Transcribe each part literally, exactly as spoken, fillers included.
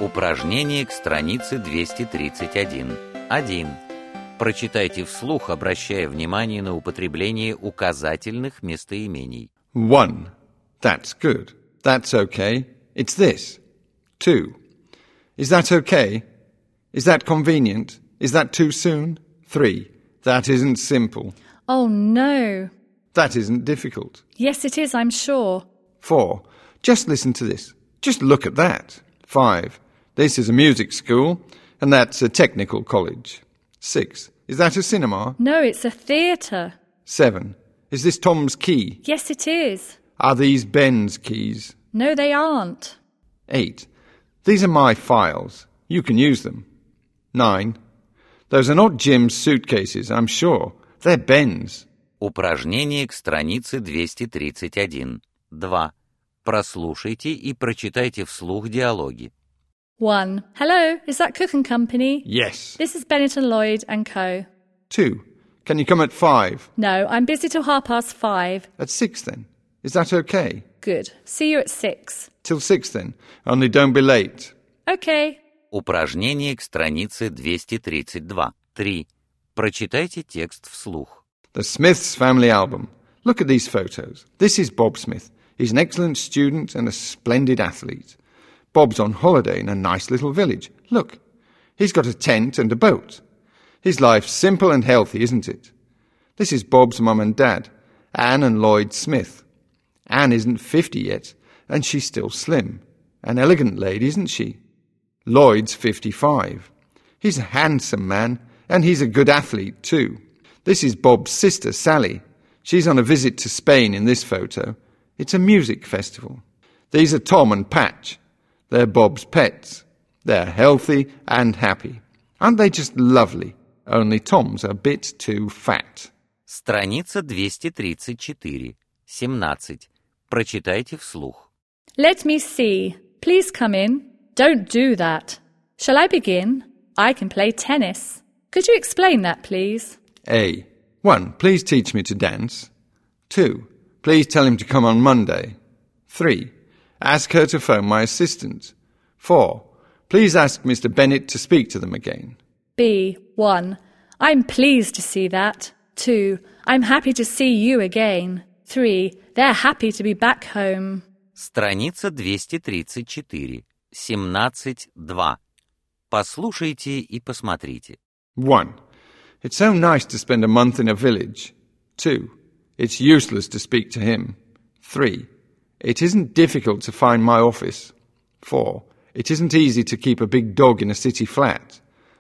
Упражнение к странице двести тридцать один. один. Прочитайте вслух, обращая внимание на употребление указательных местоимений. One. That's good. That's okay. It's this. Two. Is that okay? Is that convenient? Is that too soon? Three. That isn't simple. Oh, no. That isn't difficult. Yes, it is, I'm sure. Four. Just listen to this. Just look at that. Five. This is a music school, and that's a technical college. Six. Is that a cinema? No, it's a theatre. Seven. Is this Tom's key? Yes, it is. Are these Ben's keys? No, they aren't. Eight. These are my files. You can use them. Nine. Those are not Jim's suitcases, I'm sure. They're Ben's. Упражнение к странице двести тридцать один. два. Прослушайте и прочитайте вслух диалоги. One. Hello, is that Cook and Company? Yes. This is Bennett and Lloyd and Co. Two. Can you come at five? No, I'm busy till half past five. At six, then. Is that okay? Good. See you at six. Till six, then. Only don't be late. Okay. Упражнение к странице двести тридцать два. три. Прочитайте текст вслух. The Smiths family album. Look at these photos. This is Bob Smith. He's an excellent student and a splendid athlete. Bob's on holiday in a nice little village. Look, he's got a tent and a boat. His life's simple and healthy, isn't it? This is Bob's mum and dad, Anne and Lloyd Smith. Anne isn't fifty yet, and she's still slim. An elegant lady, isn't she? Lloyd's fifty-five. He's a handsome man, and he's a good athlete too. This is Bob's sister, Sally. She's on a visit to Spain in this photo. It's a music festival. These are Tom and Patch. They're Bob's pets. They're healthy and happy. Aren't they just lovely? Only Tom's a bit too fat. Страница двести тридцать четыре. семнадцать. Прочитайте вслух. Let me see. Please come in. Don't do that. Shall I begin? I can play tennis. Could you explain that, please? A. One. Please teach me to dance. Two. Please tell him to come on Monday. Three. Ask her to phone my assistant. Four. Please ask Mister Bennett to speak to them again. B. One. I'm pleased to see that. Two. I'm happy to see you again. Three. They're happy to be back home. Страница двести тридцать четыре. семнадцать. два. Послушайте и посмотрите. One. It's so nice to spend a month in a village. Two. It's useless to speak to him. Three. It isn't difficult to find my office. Four. It isn't easy to keep a big dog in a city flat.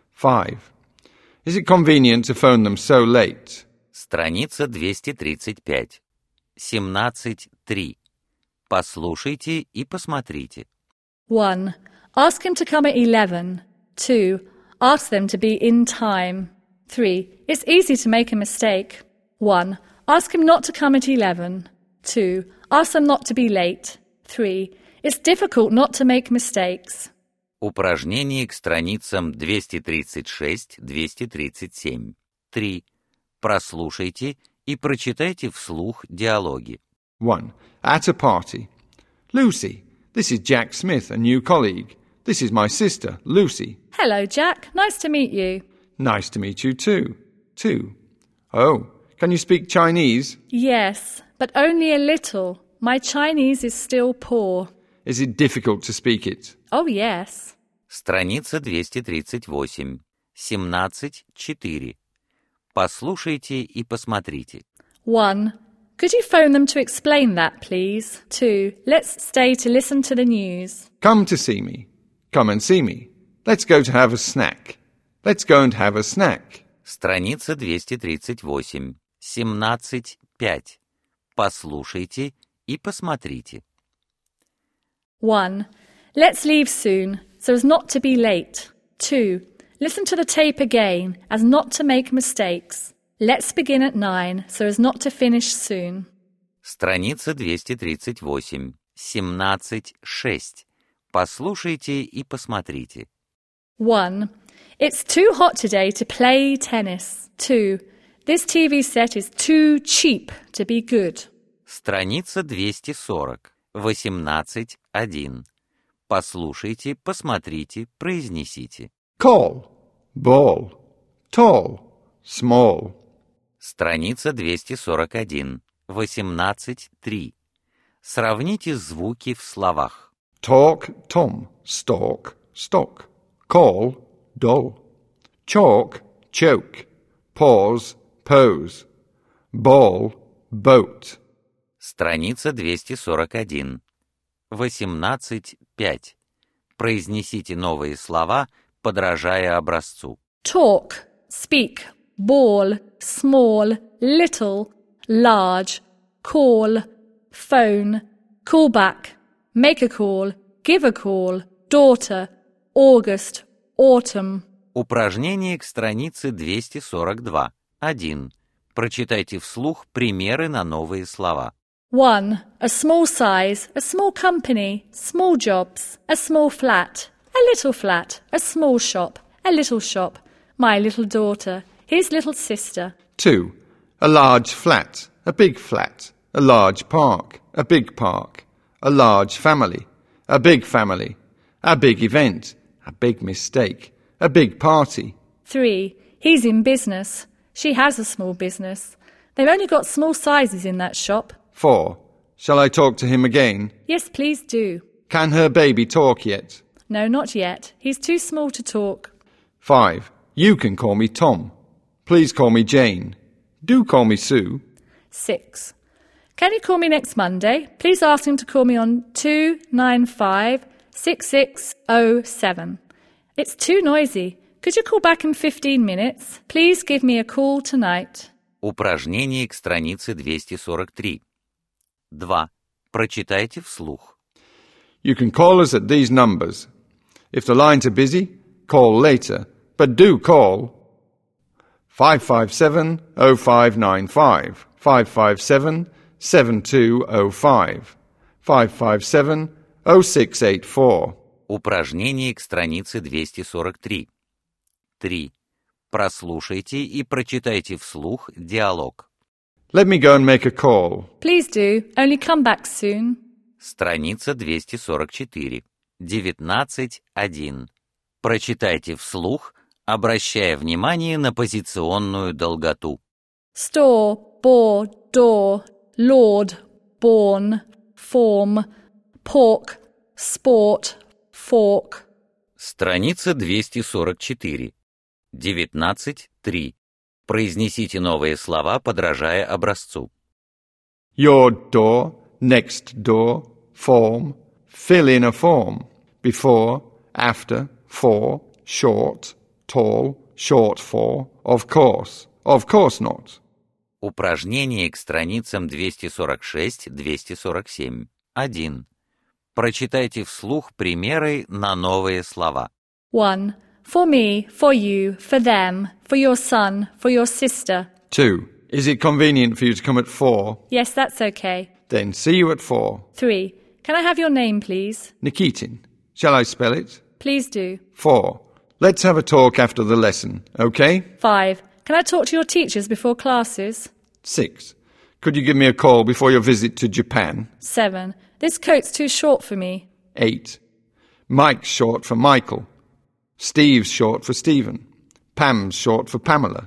Five. Is it convenient to phone them so late? Страница двести тридцать пять. семнадцать. три. Послушайте и посмотрите. One. Ask him to come at eleven. Two. Ask them to be in time. Three. It's easy to make a mistake. One. Ask him not to come at eleven. Two. Ask them not to be late. Three. It's difficult not to make mistakes. Упражнение к страницам двести тридцать шесть - двести тридцать семь. три. Прослушайте и прочитайте вслух диалоги. One. At a party. Lucy, this is Jack Smith, a new colleague. This is my sister, Lucy. Hello, Jack. Nice to meet you. Nice to meet you too. Two. Oh, can you speak Chinese? Yes, but only a little. My Chinese is still poor. Is it difficult to speak it? Oh, yes. Страница двести тридцать восемь. семнадцать. четыре. Послушайте и посмотрите. One. Could you phone them to explain that, please? Two. Let's stay to listen to the news. Come to see me. Come and see me. Let's go to have a snack. Let's go and have a snack. Страница двести тридцать восемь. семнадцать. пять. Послушайте и посмотрите. One. Let's leave soon, so as not to be late. Two. Listen to the tape again, as not to make mistakes. Let's begin at nine, so as not to finish soon. Страница двести тридцать восемь. семнадцать. шесть. Послушайте и посмотрите. One. It's too hot today to play tennis. Two. This T V set is too cheap to be good. Страница двести сорок. восемнадцать. один. Послушайте, посмотрите, произнесите. Call, ball, tall, small. Страница двести сорок один. восемнадцать три. Сравните звуки в словах. Talk, Tom, stalk, stock. Call, dull. Chalk, choke. Pause, pose. Ball, boat. Страница двести сорок один. восемнадцать пять. Произнесите новые слова, подражая образцу. Talk, speak, ball, small, little, large, call, phone, call back, make a call, give a call, daughter, August, autumn. Упражнение к странице двести сорок два. один. Прочитайте вслух примеры на новые слова. one. A small size, a small company, small jobs, a small flat, a little flat, a small shop, a little shop, my little daughter, his little sister. two. A large flat, a big flat, a large park, a big park, a large family, a big family, a big event, a big mistake, a big party. three. He's in business. She has a small business. They've only got small sizes in that shop. four. Shall I talk to him again? Yes, please do. Can her baby talk yet? No, not yet. He's too small to talk. five. You can call me Tom. Please call me Jane. Do call me Sue. six. Can you call me next Monday? Please ask him to call me on two nine five six six zero seven. It's too noisy. Could you call back in fifteen minutes? Please give me a call tonight. Упражнение к странице двести сорок три. два. Прочитайте вслух. You can call us at these numbers. If the lines are busy, call later, but do call. five five seven oh five nine five, five five seven seven two oh five, five five seven oh six eight four. Упражнение к странице двести сорок три. три. Прослушайте и прочитайте вслух диалог. Let me go and make a call. Please do. Only come back soon. Страница двести сорок четыре. девятнадцать один. Прочитайте вслух, обращая внимание на позиционную долготу. Store, bore, door, lord, born, form, pork, sport, fork. Страница двести сорок четыре. девятнадцать три. Произнесите новые слова, подражая образцу. Your door, next door, form, fill in a form. Before, after, for, short, tall, short for, of course, of course not. Упражнение к страницам двести сорок шесть двести сорок семь. один. Прочитайте вслух примеры на новые слова. one. For me, for you, for them, for your son, for your sister. two. Is it convenient for you to come at four? Yes, that's okay. Then see you at four. three. Can I have your name, please? Nikitin. Shall I spell it? Please do. four. Let's have a talk after the lesson, okay? five. Can I talk to your teachers before classes? six. Could you give me a call before your visit to Japan? seven. This coat's too short for me. eight. Mike's short for Michael. Steve's short for Stephen. Pam's short for Pamela.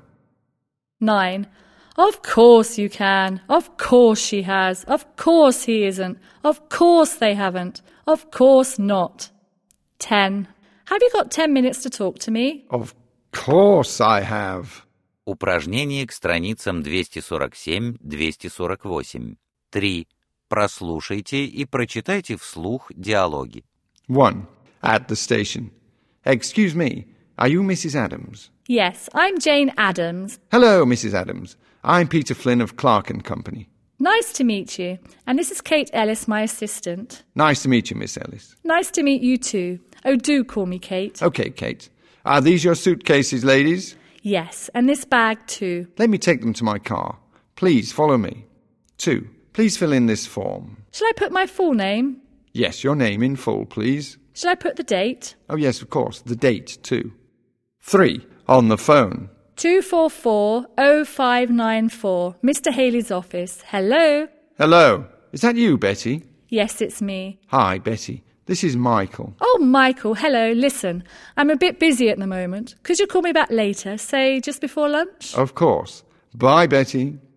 nine. Of course you can. Of course she has. Of course he isn't. Of course they haven't. Of course not. ten. Have you got ten minutes to talk to me? Of course I have. Упражнение к страницам двести сорок семь двести сорок восемь. три. Прослушайте и прочитайте вслух диалоги. one. At the station. Excuse me, are you Missus Adams? Yes, I'm Jane Adams. Hello, Missus Adams. I'm Peter Flynn of Clark and Company. Nice to meet you. And this is Kate Ellis, my assistant. Nice to meet you, Miss Ellis. Nice to meet you too. Oh, do call me Kate. Okay, Kate. Are these your suitcases, ladies? Yes, and this bag too. Let me take them to my car. Please follow me. two. Please fill in this form. Shall I put my full name? Yes, your name in full, please. Shall I put the date? Oh, yes, of course. The date, too. three. On the phone. two four four oh five nine four, Mister Haley's office. Hello? Hello. Is that you, Betty? Yes, it's me. Hi, Betty. This is Michael. Oh, Michael, hello, listen. I'm a bit busy at the moment. Could you call me back later, say just before lunch? Of course. Bye, Betty.